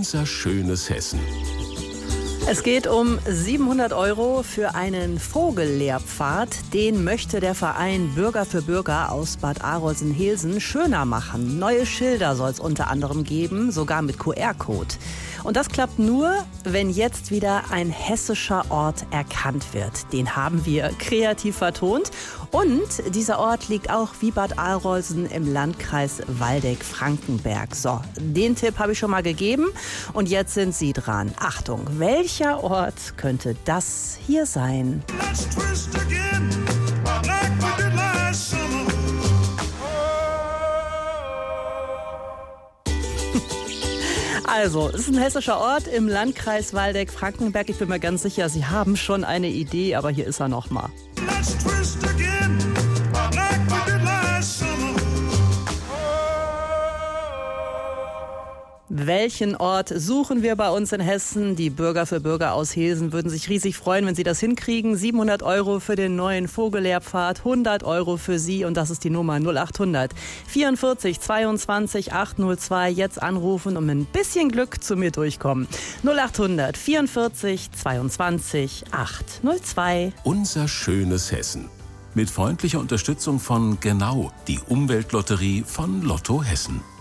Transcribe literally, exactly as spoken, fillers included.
Unser schönes Hessen. Es geht um siebenhundert Euro für einen Vogellehrpfad. Den möchte der Verein Bürger für Bürger aus Bad Arolsen-Heelsen schöner machen. Neue Schilder soll es unter anderem geben, sogar mit Q R-Code. Und das klappt nur, wenn jetzt wieder ein hessischer Ort erkannt wird. Den haben wir kreativ vertont. Und dieser Ort liegt auch wie Bad Arolsen im Landkreis Waldeck-Frankenberg. So, den Tipp habe ich schon mal gegeben. Und jetzt sind Sie dran. Achtung, welcher Ort könnte das hier sein? Also, es ist ein hessischer Ort im Landkreis Waldeck-Frankenberg. Ich bin mir ganz sicher, Sie haben schon eine Idee, aber hier ist er nochmal. Welchen Ort suchen wir bei uns in Hessen? Die Bürger für Bürger aus Heelsen würden sich riesig freuen, wenn Sie das hinkriegen. siebenhundert Euro für den neuen Vogellehrpfad, hundert Euro für Sie und das ist die Nummer null acht hundert vierundvierzig zweiundzwanzig achthundertzwei. Jetzt anrufen und mit ein bisschen Glück zu mir durchkommen. null acht hundert vierundvierzig zweiundzwanzig achthundertzwei. Unser schönes Hessen. Mit freundlicher Unterstützung von Genau, die Umweltlotterie von Lotto Hessen.